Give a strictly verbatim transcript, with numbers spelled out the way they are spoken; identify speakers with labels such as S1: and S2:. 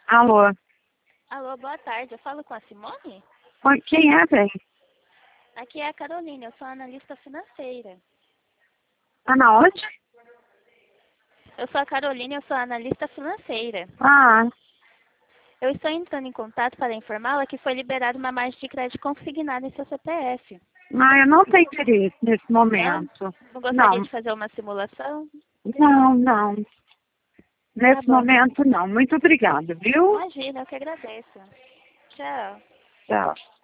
S1: Alô?
S2: Alô, boa tarde. Eu falo com a Simone?
S1: Oi, quem é, bem?
S2: Aqui é a Carolina, eu sou analista financeira.
S1: Tá na onde?
S2: Eu sou a Carolina, eu sou analista financeira.
S1: Ah,
S2: Eu estou entrando em contato para informá-la que foi liberada uma margem de crédito consignada em seu C P F.
S1: não, eu não tenho interesse nesse
S2: Não?
S1: momento.
S2: Não gostaria
S1: Não,
S2: de fazer uma simulação?
S1: não, não.
S2: Tá
S1: Nesse
S2: bom.
S1: momento, não. Muito obrigada, viu?
S2: Imagina, eu que agradeço. Tchau.
S1: Tchau.